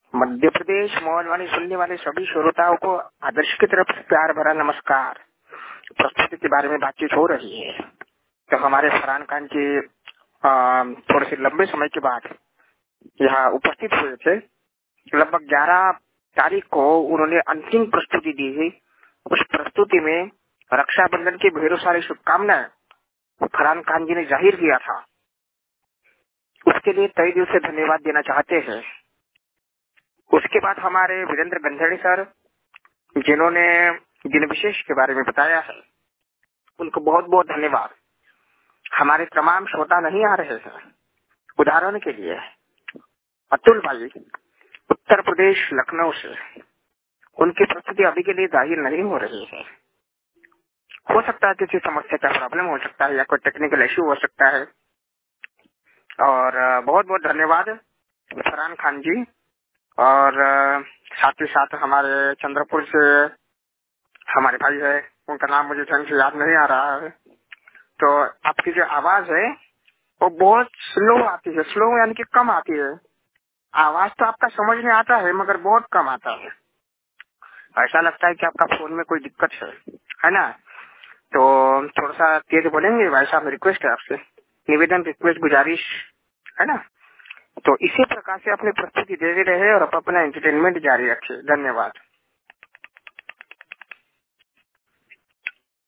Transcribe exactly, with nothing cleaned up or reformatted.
मध्य प्रदेश मौनवाणी सुनने वाले सभी श्रोताओं को आदर्श की तरफ से प्यार भरा नमस्कार। प्रस्तुति के बारे में बातचीत हो रही है तो हमारे फरहान खान जी थोड़े से लंबे समय के बाद यहाँ उपस्थित हुए थे। लगभग ग्यारह तारीख को उन्होंने अंतिम प्रस्तुति दी थी। उस प्रस्तुति में रक्षाबंधन की ढेरों सारी शुभकामनाएं फरहान खान जी ने जाहिर किया था। उसके लिए तहे दिल से धन्यवाद देना चाहते हैं। उसके बाद हमारे वीरेंद्र गंधेड़ी सर, जिन्होंने दिन विशेष के बारे में बताया है, उनको बहुत बहुत धन्यवाद। हमारे तमाम श्रोता नहीं आ रहे हैं। उदाहरण के लिए अतुल भाई उत्तर प्रदेश लखनऊ से, उनकी प्रस्तुति अभी के लिए जाहिर नहीं हो रही है। हो सकता है किसी समस्या का प्रॉब्लम हो सकता है या कोई टेक्निकल इश्यू हो सकता है। और बहुत बहुत धन्यवाद फरहान खान जी। और साथ ही साथ हमारे चंद्रपुर से हमारे भाई है, उनका नाम मुझे ढंग से याद नहीं आ रहा है। तो आपकी जो आवाज है वो बहुत स्लो आती है। स्लो यानी कि कम आती है। आवाज तो आपका समझ में आता है मगर बहुत कम आता है। ऐसा लगता है कि आपका फोन में कोई दिक्कत है, है ना? तो थोड़ा सा तेज बोलेंगे भाई साहब, रिक्वेस्ट है आपसे, निवेदन, रिक्वेस्ट, गुजारिश, है ना? तो इसी प्रकार से अपनी प्रस्तुति दे रहे और अपना एंटरटेनमेंट जारी रखिए। धन्यवाद।